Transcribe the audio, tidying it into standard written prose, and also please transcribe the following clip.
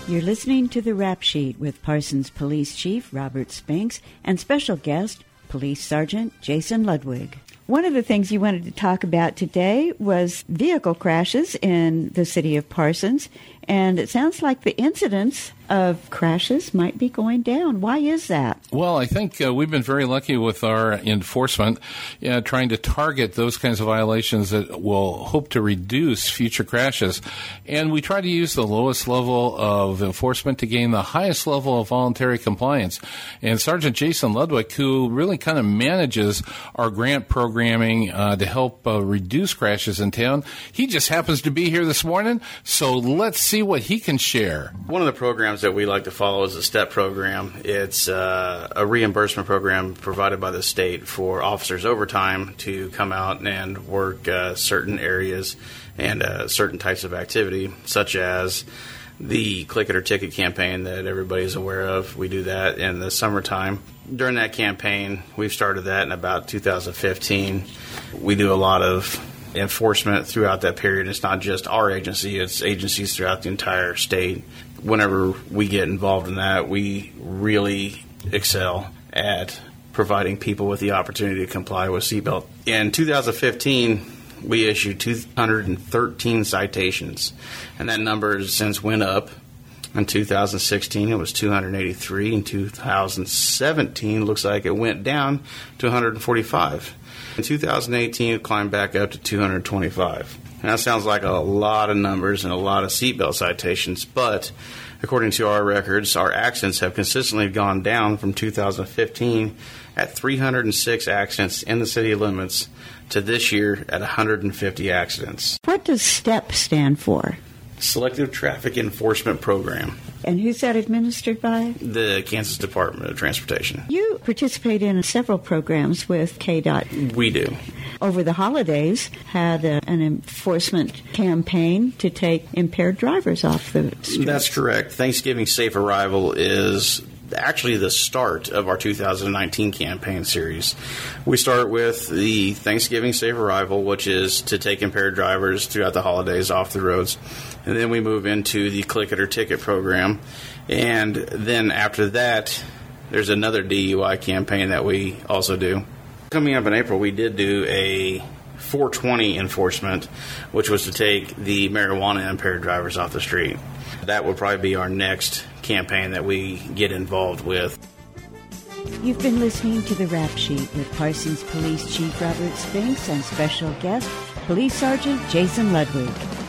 You're listening to The Rap Sheet with Parsons Police Chief Robert Spinks and special guest, Police Sergeant Jason Ludwig. One of the things you wanted to talk about today was vehicle crashes in the city of Parsons, and it sounds like the incidence of crashes might be going down. Why is that? Well, I think we've been very lucky with our enforcement, trying to target those kinds of violations that will hope to reduce future crashes. And we try to use the lowest level of enforcement to gain the highest level of voluntary compliance. And Sergeant Jason Ludwig, who really kind of manages our grant programming to help reduce crashes in town, he just happens to be here this morning, so let's see what he can share. One of the programs that we like to follow is the STEP program. It's a reimbursement program provided by the state for officers overtime to come out and work certain areas and certain types of activity, such as the Click It or Ticket campaign that everybody's aware of. We do that in the summertime. During that campaign, we've started that in about 2015. We do a lot of enforcement throughout that period. It's not just our agency, it's agencies throughout the entire state. Whenever we get involved in that, we really excel at providing people with the opportunity to comply with seatbelt. In 2015, we issued 213 citations, and that number has since went up. In 2016, it was 283. In 2017, looks like it went down to 145. In 2018, it climbed back up to 225. And that sounds like a lot of numbers and a lot of seatbelt citations, but according to our records, our accidents have consistently gone down from 2015 at 306 accidents in the city limits to this year at 150 accidents. What does STEP stand for? Selective Traffic Enforcement Program. And who's that administered by? The Kansas Department of Transportation. You participate in several programs with KDOT. We do. Over the holidays, had an enforcement campaign to take impaired drivers off the street. That's correct. Thanksgiving Safe Arrival is actually the start of our 2019 campaign series. We start with the Thanksgiving Safe Arrival, which is to take impaired drivers throughout the holidays off the roads. And then we move into the Click It or Ticket program. And then after that, there's another DUI campaign that we also do. Coming up in April, we did do a 420 enforcement, which was to take the marijuana impaired drivers off the street. That will probably be our next campaign that we get involved with. You've been listening to The Rap Sheet with Parsons Police Chief Robert Spinks and special guest, Police Sergeant Jason Ludwig.